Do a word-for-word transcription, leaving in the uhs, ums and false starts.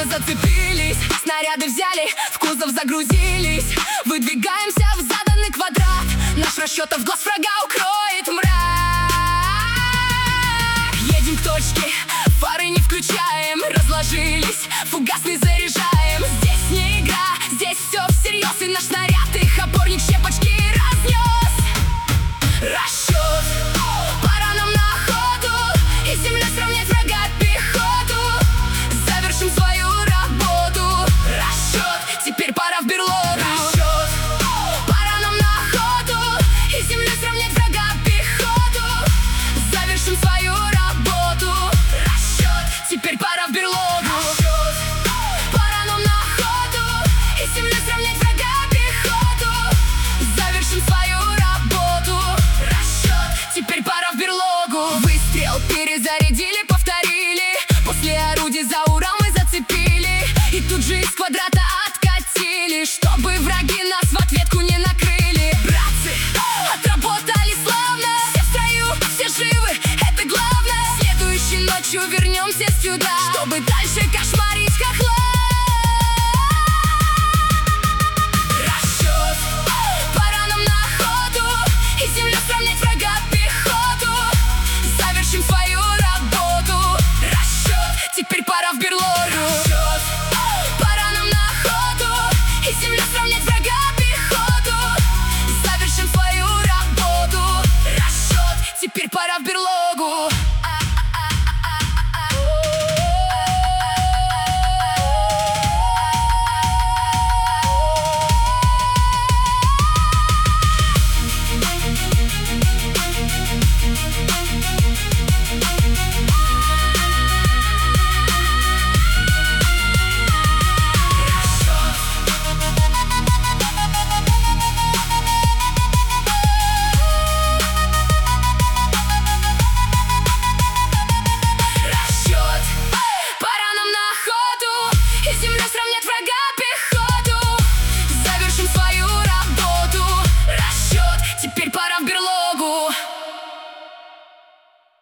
зацепились, снаряды взяли, в кузов загрузились. Выдвигаемся в заданный квадрат, наш расчетов глаз врага укроет мрак. Едем к точке, фары не включаем, разложились, фугасный заряжаем. Здесь не игра, здесь все всерьез, и наш снаряд